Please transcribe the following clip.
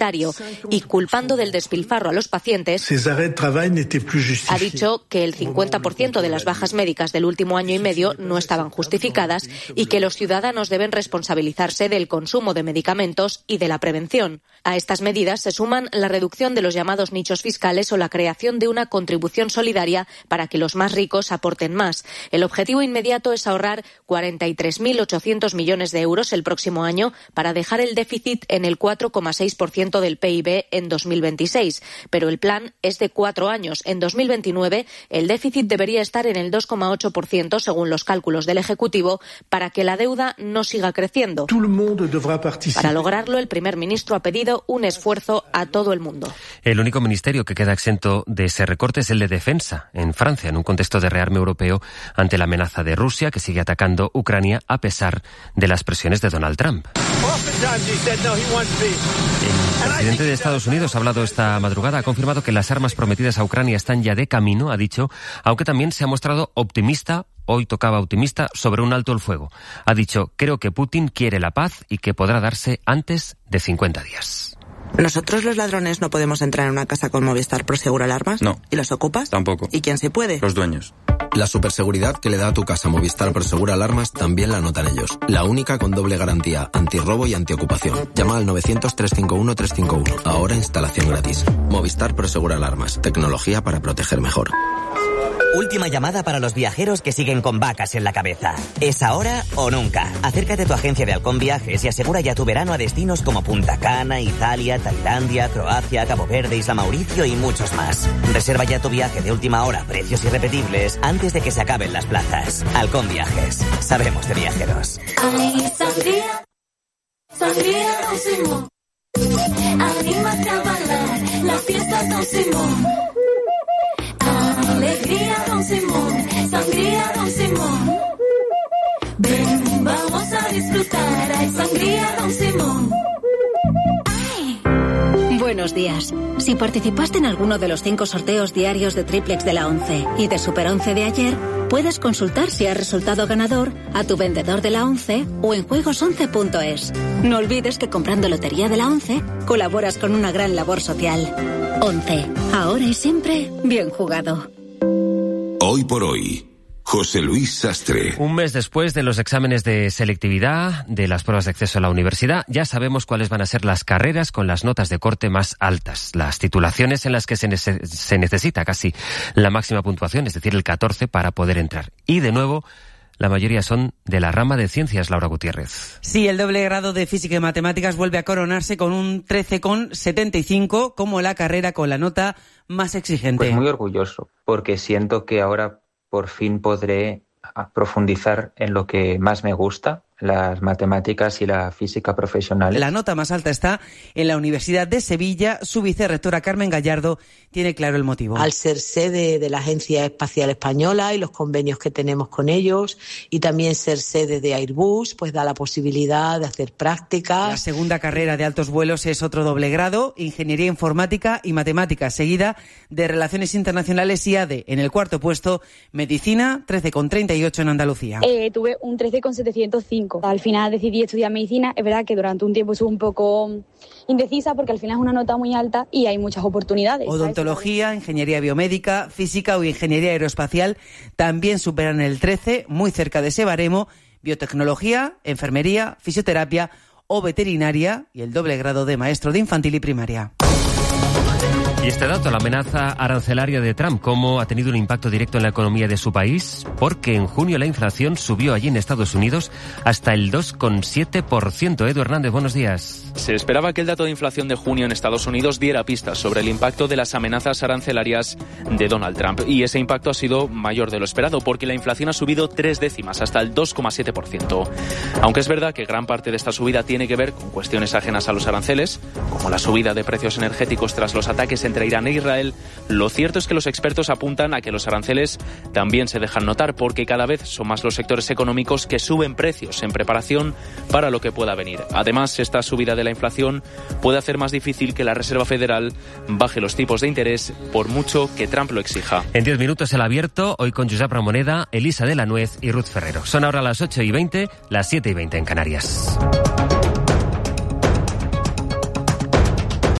sanitario y culpando del despilfarro a los pacientes, ha dicho que el 50% de las bajas médicas del último año y medio no estaban justificadas y que los ciudadanos deben responsabilizarse del consumo de medicamentos y de la prevención. A estas medidas se suman la reducción de los llamados nichos fiscales o la creación de una contribución solidaria para que los más ricos aporten más. El objetivo inmediato es ahorrar 43.800 millones de euros el próximo año para dejar el déficit en el 4,6% del PIB en 2026. Pero el plan es de 4 años. En 2029 el déficit debería estar en el 2,8% según los cálculos del Ejecutivo para que la deuda no siga creciendo. Para lograrlo, el primer ministro ha pedido un esfuerzo a todo el mundo. El único ministerio que queda exento de ese recorte es el de Defensa, en Francia, en un contexto de rearme europeo ante la amenaza de Rusia, que sigue atacando Ucrania a pesar de las presiones de Donald Trump. El presidente de Estados Unidos ha hablado esta madrugada, ha confirmado que las armas prometidas a Ucrania están ya de camino, ha dicho, aunque también se ha mostrado optimista. Hoy tocaba optimista sobre un alto el fuego. Ha dicho, creo que Putin quiere la paz y que podrá darse antes de 50 días. ¿Nosotros los ladrones no podemos entrar en una casa con Movistar Prosegur Alarmas? No. ¿Y los ocupas? Tampoco. ¿Y quién sí puede? Los dueños. La superseguridad que le da a tu casa Movistar Prosegur Alarmas también la notan ellos. La única con doble garantía, antirrobo y antiocupación. Llama al 900-351-351. Ahora instalación gratis. Movistar Prosegur Alarmas. Tecnología para proteger mejor. Última llamada para los viajeros que siguen con vacas en la cabeza. ¿Es ahora o nunca? Acércate a tu agencia de Halcón Viajes y asegura ya tu verano a destinos como Punta Cana, Italia, Tailandia, Croacia, Cabo Verde, Isla Mauricio y muchos más. Reserva ya tu viaje de última hora, precios irrepetibles, antes de que se acaben las plazas. Halcón Viajes. Sabemos de viajeros. Sangría Don Simón. Anímate a bailar, la fiesta Don Simón. Alegría Don Simón, sangría Don Simón. Ven, vamos a disfrutar, hay sangría Don Simón. Buenos días. Si participaste en alguno de los 5 sorteos diarios de Triplex de la 11 y de Super 11 de ayer, puedes consultar si has resultado ganador a tu vendedor de la 11 o en juegos11.es. No olvides que comprando Lotería de la 11 colaboras con una gran labor social. 11. Ahora y siempre, bien jugado. Hoy por hoy, José Luis Sastre. Un mes después de los exámenes de selectividad, de las pruebas de acceso a la universidad, ya sabemos cuáles van a ser las carreras con las notas de corte más altas, las titulaciones en las que se necesita casi la máxima puntuación, es decir, el 14 para poder entrar. Y de nuevo, la mayoría son de la rama de ciencias, Laura Gutiérrez. Sí, el doble grado de Física y Matemáticas vuelve a coronarse con un 13,75 como la carrera con la nota más exigente. Pues muy orgulloso, porque siento que ahora por fin podré profundizar en lo que más me gusta, las matemáticas y la física profesional. La nota más alta está en la Universidad de Sevilla. Su vicerrectora Carmen Gallardo tiene claro el motivo. Al ser sede de la Agencia Espacial Española y los convenios que tenemos con ellos, y también ser sede de Airbus, pues da la posibilidad de hacer prácticas. La segunda carrera de altos vuelos es otro doble grado, Ingeniería Informática y Matemáticas, seguida de Relaciones Internacionales y ADE. En el cuarto puesto, Medicina, 13,38 en Andalucía. Tuve un 13,705. Al final decidí estudiar medicina. Es verdad que durante un tiempo estuve un poco indecisa porque al final es una nota muy alta y hay muchas oportunidades. Odontología, ingeniería biomédica, física o ingeniería aeroespacial también superan el 13, muy cerca de ese baremo. Biotecnología, enfermería, fisioterapia o veterinaria y el doble grado de maestro de infantil y primaria. Y este dato, la amenaza arancelaria de Trump, ¿cómo ha tenido un impacto directo en la economía de su país? Porque en junio la inflación subió allí en Estados Unidos hasta el 2,7%. Edu Hernández, buenos días. Se esperaba que el dato de inflación de junio en Estados Unidos diera pistas sobre el impacto de las amenazas arancelarias de Donald Trump. Y ese impacto ha sido mayor de lo esperado, porque la inflación ha subido 3 décimas, hasta el 2,7%. Aunque es verdad que gran parte de esta subida tiene que ver con cuestiones ajenas a los aranceles, como la subida de precios energéticos tras los ataques entre Irán e Israel, lo cierto es que los expertos apuntan a que los aranceles también se dejan notar, porque cada vez son más los sectores económicos que suben precios en preparación para lo que pueda venir. Además, esta subida de la inflación puede hacer más difícil que la Reserva Federal baje los tipos de interés, por mucho que Trump lo exija. En 10 minutos el abierto, hoy con Josep Ramoneda, Elisa de la Nuez y Ruth Ferrero. Son ahora las 8:20, las 7:20 en Canarias.